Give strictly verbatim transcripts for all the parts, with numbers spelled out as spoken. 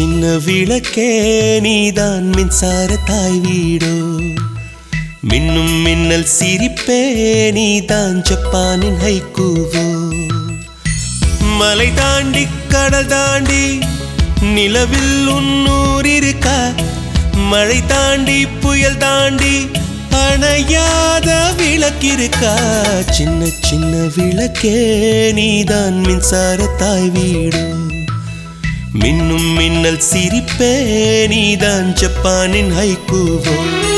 சின்ன விளக்கே நீதான் மின்சார தாய் வீடோ மின்னும் மின்னல் சிரிப்பே நீதான் ஜப்பானின் ஹைக்கூவோ மலை தாண்டி கடல் தாண்டி நிலவில் உன்னூர் இருக்கா மழை தாண்டி புயல் தாண்டி அணையாத விளக்கிருக்கா சின்ன சின்ன விளக்கே நீதான் மின்சார தாய் வீடு மின்னும் மின்னல் சிரிப்பே நீதான் ஜப்பானின் ஹைக்கூவோ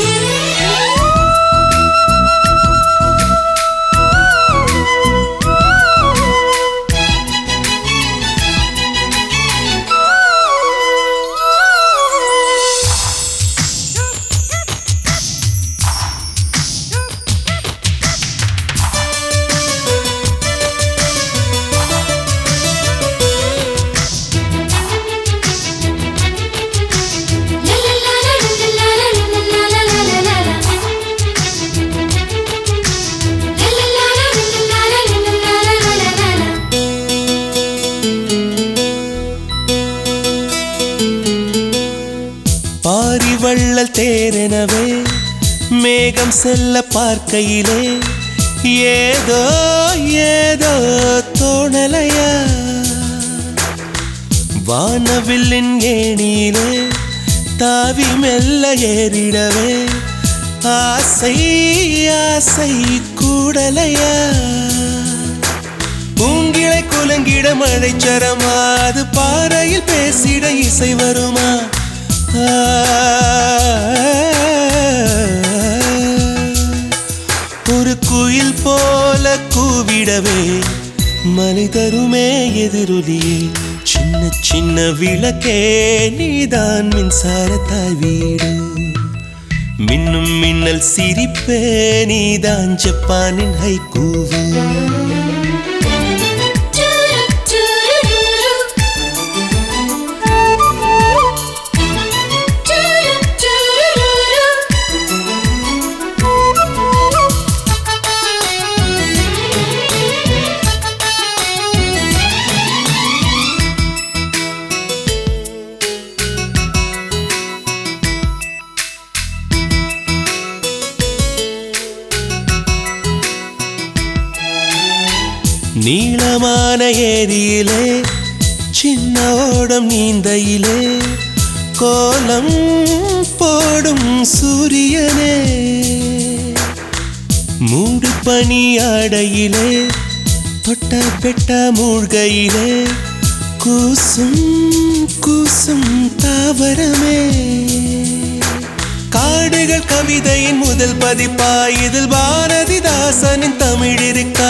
பாரிவள்ளல் தேரெனவே மேகம் செல்ல பார்க்கையிலே ஏதோ ஏதோ தோணலையா வானவில்லின் ஏணியிலே தாவி மெல்ல ஏறிடவே ஆசை ஆசை கூடலையா பூங்கிளை குலங்கிட மழைச்சரமா அது பாறையில் பேசிட இசை வருமா ஒரு குயில் போல கூவிடவே மலை தருமே எதிரொலியே சின்ன சின்ன விளக்கே நீதான் மின்சார தாய் வீடு மின்னும் மின்னல் சிரிப்பே நீதான் ஜப்பானின் ஹைக்கூவோ நீளமான ஏரியிலே சின்ன ஓடம் நீந்தையிலே கோலம் போடும் சூரியனே மூடு பனி ஆடையிலே தொட்ட பெட்ட மூழ்கையிலே கூசும் கூசும் தாவரமே காடுகள் கவிதையின் முதல் பதிப்பா இதில் பாரதிதாசனின் தமிழ் இருக்கா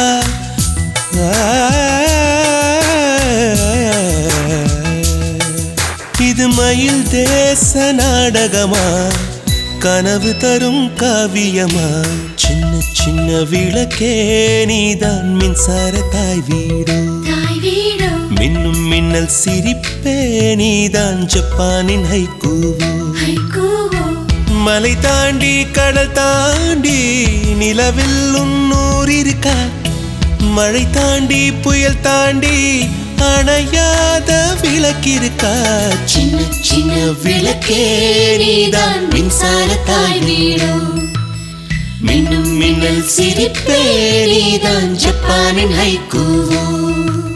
இது மயில் தேச நாடகமா கனவு தரும் காவியமா சின்ன சின்ன விளக்கே நீதான் மின்சார தாய் வீடு மின்னும் மின்னல் சிரிப்பே நீதான் ஜப்பானின் ஹைக்கூவோ மலை தாண்டி கடல் தாண்டி நிலவில் உன்னூர் இருக்கா மழை தாண்டி புயல் தாண்டி அணையாத விளக்கிருக்கா சின்ன சின்ன விளக்கே நீதான் மின்சார தாய் வீடு மின்னும் மின்னல் சிரிப்பே நீதான் ஜப்பானின் ஹைக்கூவோ